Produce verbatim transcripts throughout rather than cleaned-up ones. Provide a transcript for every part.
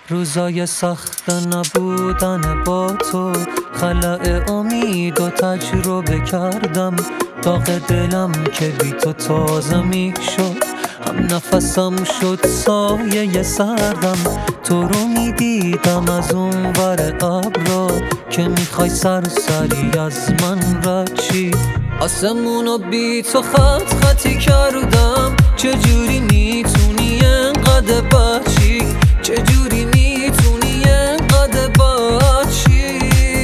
روزای سخت نبودن با تو، خلأ امید و تجربه کردم. داغ دلم که بی تو تازه می شد، هم نفسم شد سایه سردم. تو رو می دیدم از اون ور ابرا، که میخوای سرسری از من رد چی. آسمونو بی تو خط خطی کردم. چجوری میتونی انقدر بچی؟ چجوری میتونی انقدر بچی؟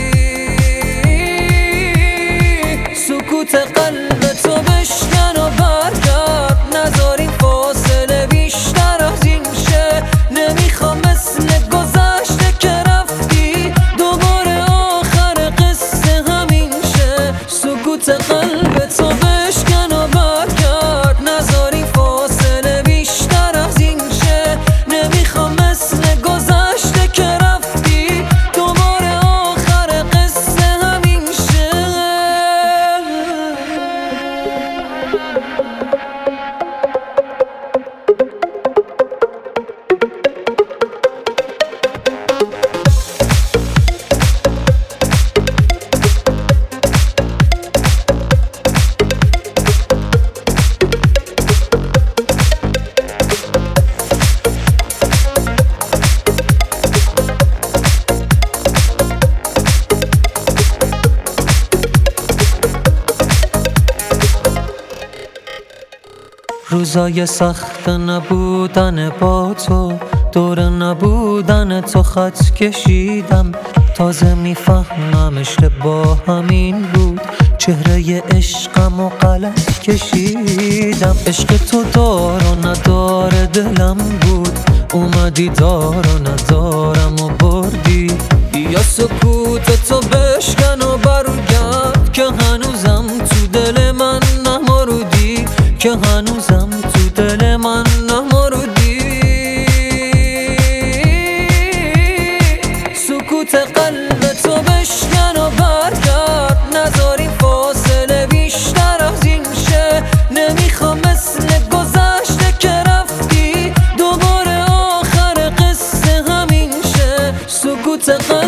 سکوت قلب تو بشکن و برگرد، نذار این فاصله بیشتر از این شه. نمیخوام مثل گذشته که رفتی دوباره آخر قصه همین شه. سکوت قلب تو بشکن و برگرد، نذار این فاصله بیشتر از این شه. نمیخوام مثل گذشته که رفتی دوباره آخر قصه همین شه. روزای سخت نبودن با تو، دور نبودن تو خط کشیدم. تازه میفهمم اشتباه همین بود، چهره عشقم و غلط کشیدم. عشق تو دار و ندار دلم بود، اومدی دار و ندارم و بردی. یا سکوت تو بشکن و برگرد، که هنوزم تو دل من نمردی، که هنوزم تو دل من نمردی. سکوت قلب تو بشکن و برگرد، نذار این فاصله بیشتر از این شه. نمیخوام مثل گذشته که رفتی دوباره آخر قصه همین شه. سکوت قلب